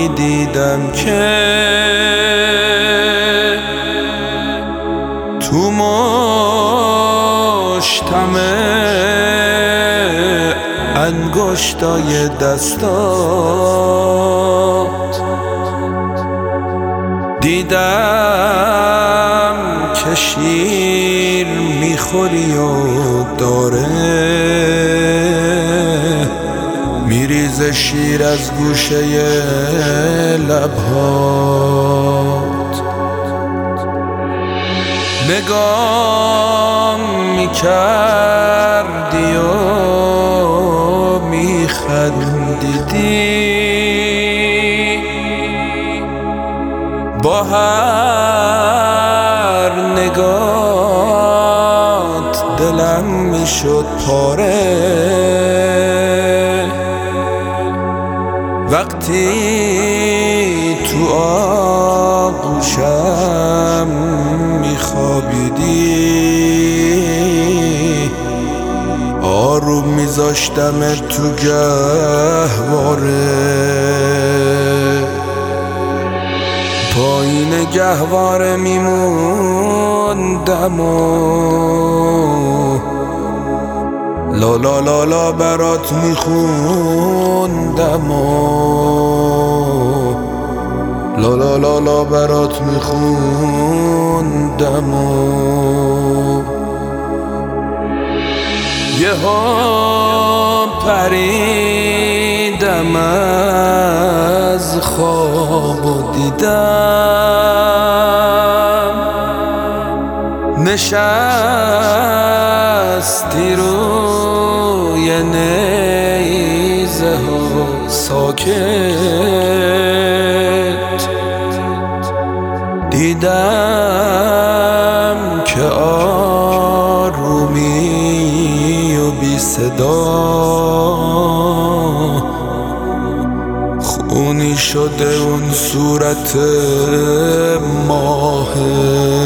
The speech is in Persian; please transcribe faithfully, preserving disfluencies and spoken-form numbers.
دیدم که تو مشتم انگشتای دستات دیدم که شیر میخوری و داره میریزه شیر از گوشه لبهات نگام میکردی و میخندیدی با هر نگات دلم میشد پاره وقتی تو آغوشم میخوابیدی آروم میذاشتم تو گهواره پایین گهواره میموندم و لا لا لا لا برات میخوندم و لا لا لا لا برات میخوندم و یهو پریدم از خواب و دیدم نشستی روی نیزه ها ساکت دیدم که آرومی و بی صدا خونی شده اون صورت ماهت